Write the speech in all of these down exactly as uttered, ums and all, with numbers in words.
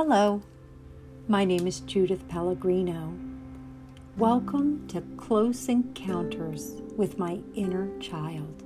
Hello, my name is Judith Pellegrino. Welcome to Close Encounters with my Inner Child.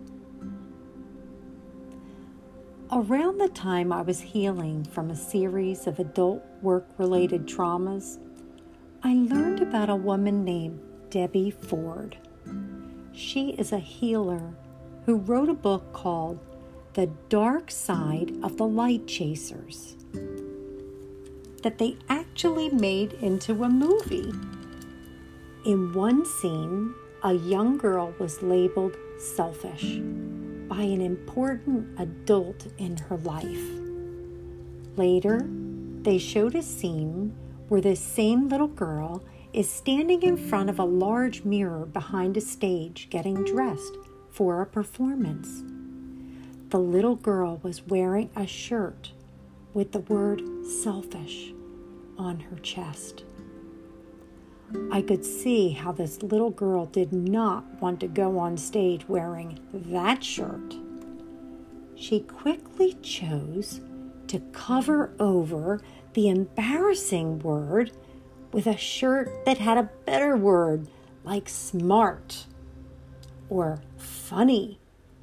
Around the time I was healing from a series of adult work-related traumas, I learned about a woman named Debbie Ford. She is a healer who wrote a book called The Dark Side of the Light Chasers, that they actually made into a movie. In one scene, a young girl was labeled selfish by an important adult in her life. Later, they showed a scene where this same little girl is standing in front of a large mirror behind a stage getting dressed for a performance. The little girl was wearing a shirt with the word selfish on her chest. I could see how this little girl did not want to go on stage wearing that shirt. She quickly chose to cover over the embarrassing word with a shirt that had a better word like smart or funny.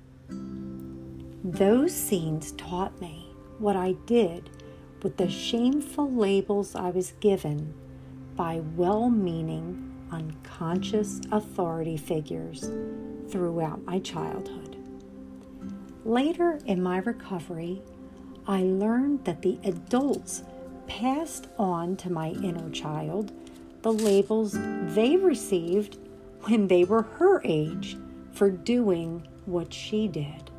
Those scenes taught me what I did with the shameful labels I was given by well-meaning, unconscious authority figures throughout my childhood. Later in my recovery, I learned that the adults passed on to my inner child the labels they received when they were her age for doing what she did.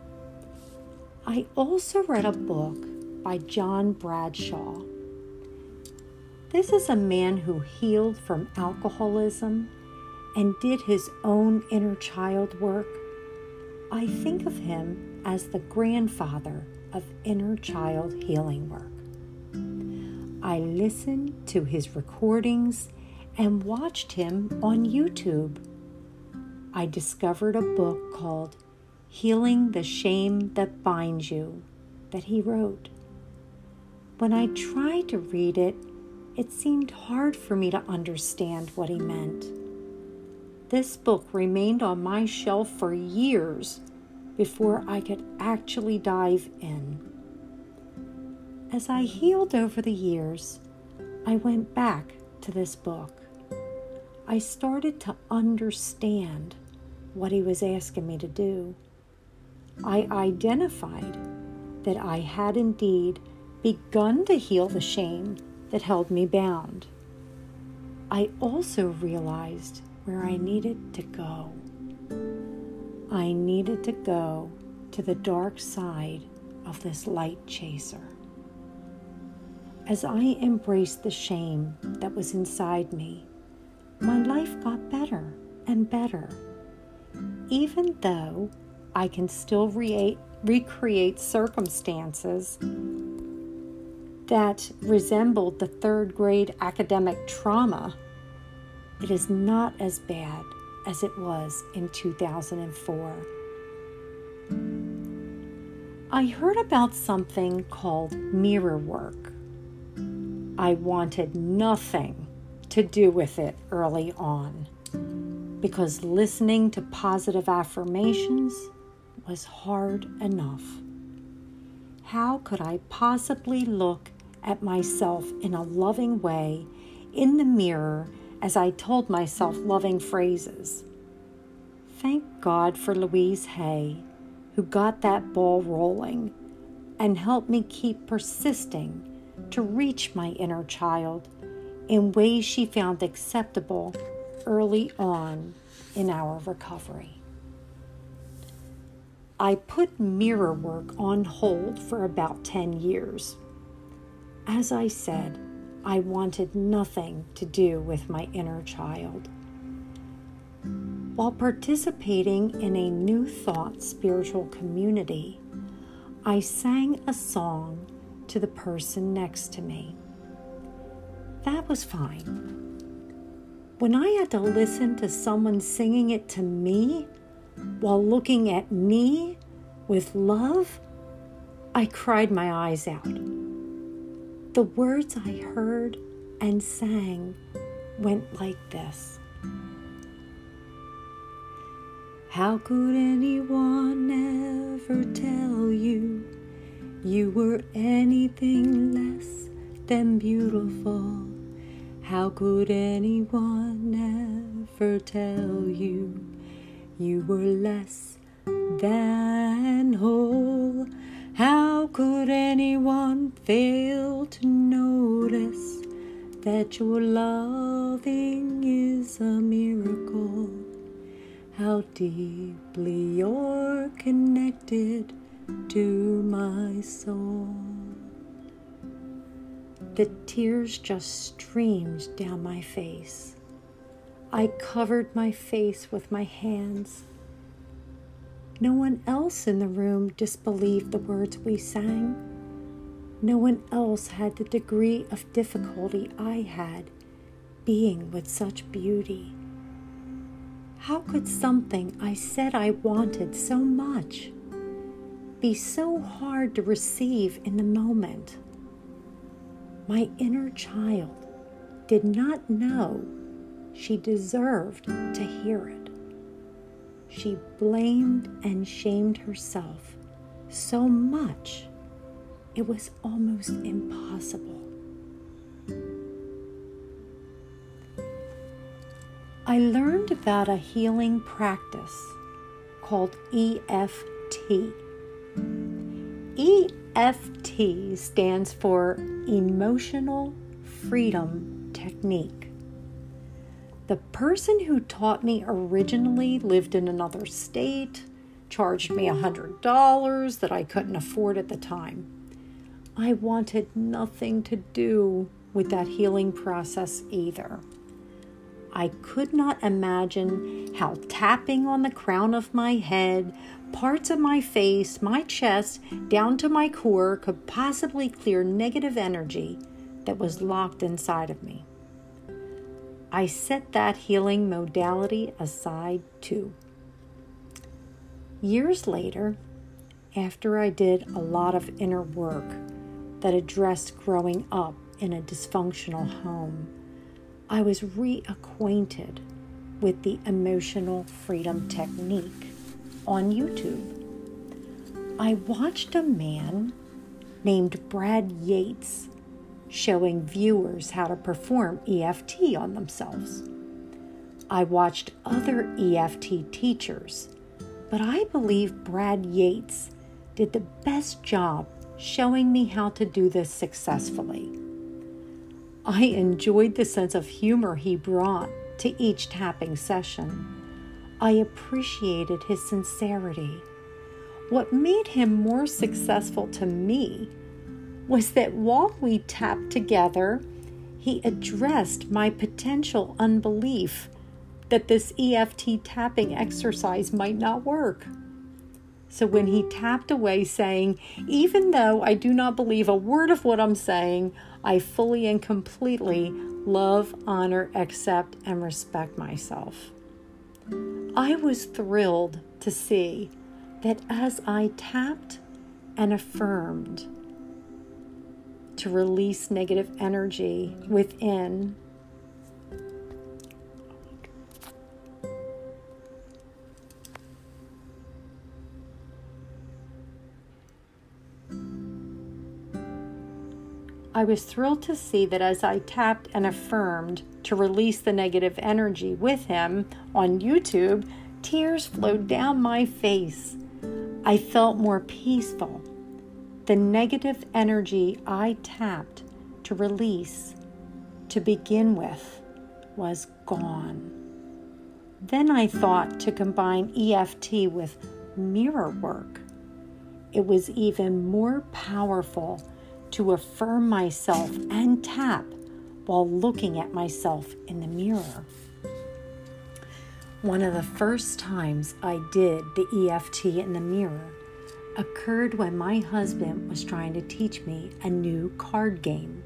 I also read a book by John Bradshaw. This is a man who healed from alcoholism and did his own inner child work. I think of him as the grandfather of inner child healing work. I listened to his recordings and watched him on YouTube. I discovered a book called Healing the Shame That Binds You that he wrote. When I tried to read it, it seemed hard for me to understand what he meant. This book remained on my shelf for years before I could actually dive in. As I healed over the years, I went back to this book. I started to understand what he was asking me to do. I identified that I had indeed begun to heal the shame that held me bound. I also realized where I needed to go. I needed to go to the dark side of this light chaser. As I embraced the shame that was inside me, my life got better and better. Even though I can still re- recreate circumstances that resembled the third grade academic trauma, it is not as bad as it was in two thousand four. I heard about something called mirror work. I wanted nothing to do with it early on because listening to positive affirmations was hard enough. How could I possibly look at myself in a loving way in the mirror as I told myself loving phrases? Thank God for Louise Hay, who got that ball rolling and helped me keep persisting to reach my inner child in ways she found acceptable early on in our recovery. I put mirror work on hold for about ten years. As I said, I wanted nothing to do with my inner child. While participating in a New Thought spiritual community, I sang a song to the person next to me. That was fine. When I had to listen to someone singing it to me while looking at me with love, I cried my eyes out. The words I heard and sang went like this. How could anyone ever tell you you were anything less than beautiful? How could anyone ever tell you you were less than whole? How could anyone fail to notice that your loving is a miracle? How deeply you're connected to my soul. The tears just streamed down my face. I covered my face with my hands. No one else in the room disbelieved the words we sang. No one else had the degree of difficulty I had being with such beauty. How could something I said I wanted so much be so hard to receive in the moment? My inner child did not know she deserved to hear it. She blamed and shamed herself so much it was almost impossible. I learned about a healing practice called E F T. E F T stands for Emotional Freedom Technique. The person who taught me originally lived in another state, charged me one hundred dollars that I couldn't afford at the time. I wanted nothing to do with that healing process either. I could not imagine how tapping on the crown of my head, parts of my face, my chest, down to my core could possibly clear negative energy that was locked inside of me. I set that healing modality aside too. Years later, after I did a lot of inner work that addressed growing up in a dysfunctional home, I was reacquainted with the Emotional Freedom Technique on YouTube. I watched a man named Brad Yates showing viewers how to perform E F T on themselves. I watched other E F T teachers, but I believe Brad Yates did the best job showing me how to do this successfully. I enjoyed the sense of humor he brought to each tapping session. I appreciated his sincerity. What made him more successful to me was that while we tapped together, he addressed my potential unbelief that this E F T tapping exercise might not work. So when he tapped away saying, even though I do not believe a word of what I'm saying, I fully and completely love, honor, accept, and respect myself. I was thrilled to see that as I tapped and affirmed to release negative energy within, I was thrilled to see that as I tapped and affirmed to release the negative energy with him on YouTube, tears flowed down my face. I felt more peaceful. The negative energy I tapped to release to begin with was gone. Then I thought to combine E F T with mirror work. It was even more powerful to affirm myself and tap while looking at myself in the mirror. One of the first times I did the E F T in the mirror occurred when my husband was trying to teach me a new card game.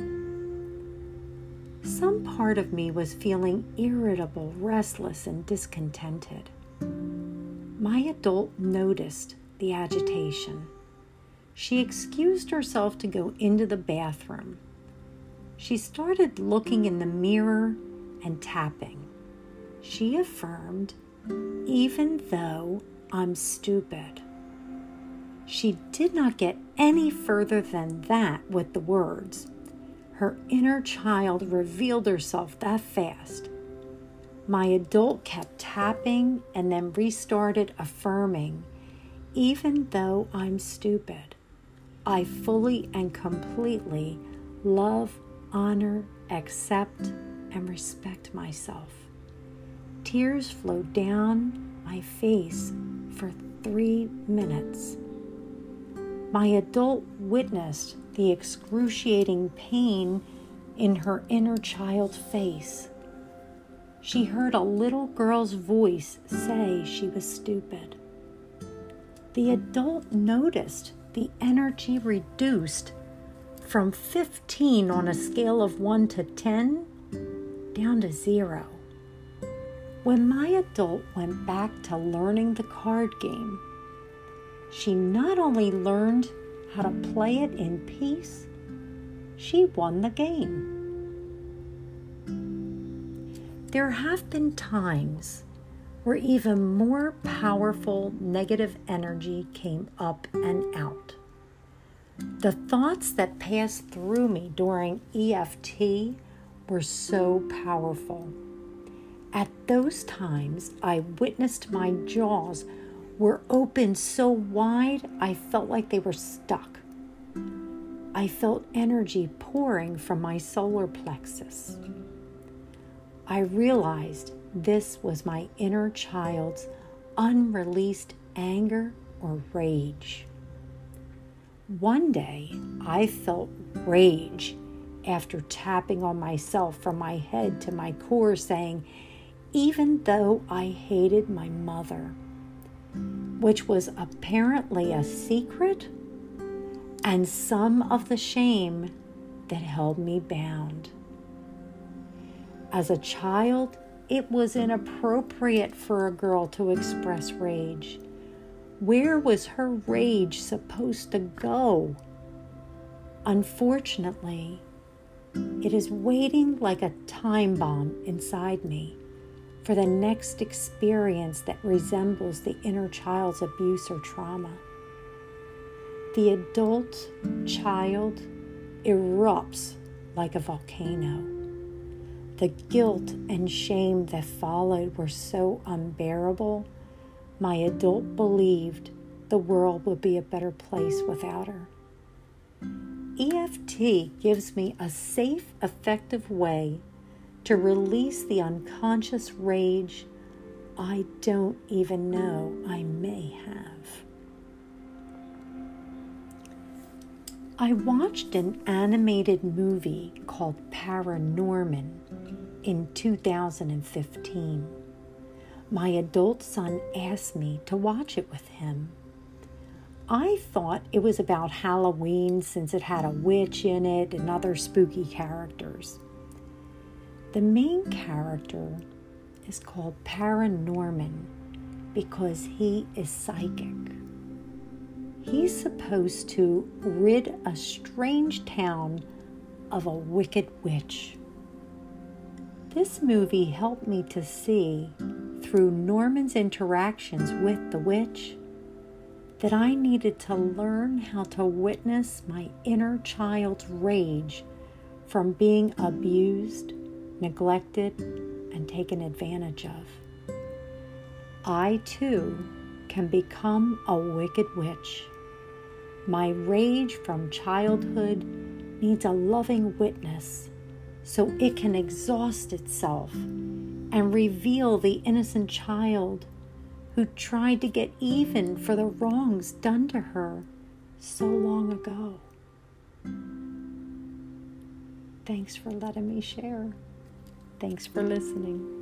Some part of me was feeling irritable, restless, and discontented. My adult noticed the agitation. She excused herself to go into the bathroom. She started looking in the mirror and tapping. She affirmed, "Even though I'm stupid." She did not get any further than that with the words. Her inner child revealed herself that fast. My adult kept tapping and then restarted affirming, "Even though I'm stupid, I fully and completely love, honor, accept, and respect myself." Tears flowed down my face for three minutes. My adult witnessed the excruciating pain in her inner child's face. She heard a little girl's voice say she was stupid. The adult noticed the energy reduced from fifteen on a scale of one to ten down to zero. When my adult went back to learning the card game, she not only learned how to play it in peace, she won the game. There have been times where even more powerful negative energy came up and out. The thoughts that passed through me during E F T were so powerful. At those times, I witnessed my jaws were open so wide I felt like they were stuck. I felt energy pouring from my solar plexus. I realized this was my inner child's unreleased anger or rage. One day, I felt rage after tapping on myself from my head to my core, saying, "Even though I hated my mother," which was apparently a secret and some of the shame that held me bound. As a child, it was inappropriate for a girl to express rage. Where was her rage supposed to go? Unfortunately, it is waiting like a time bomb inside me for the next experience that resembles the inner child's abuse or trauma. The adult child erupts like a volcano. The guilt and shame that followed were so unbearable, my adult believed the world would be a better place without her. E F T gives me a safe, effective way to release the unconscious rage I don't even know I may have. I watched an animated movie called Paranorman in two thousand fifteen. My adult son asked me to watch it with him. I thought it was about Halloween since it had a witch in it and other spooky characters. The main character is called Paranorman because he is psychic. He's supposed to rid a strange town of a wicked witch. This movie helped me to see, through Norman's interactions with the witch, that I needed to learn how to witness my inner child's rage from being abused, neglected, and taken advantage of. I, too, can become a wicked witch. My rage from childhood needs a loving witness so it can exhaust itself and reveal the innocent child who tried to get even for the wrongs done to her so long ago. Thanks for letting me share. Thanks for listening.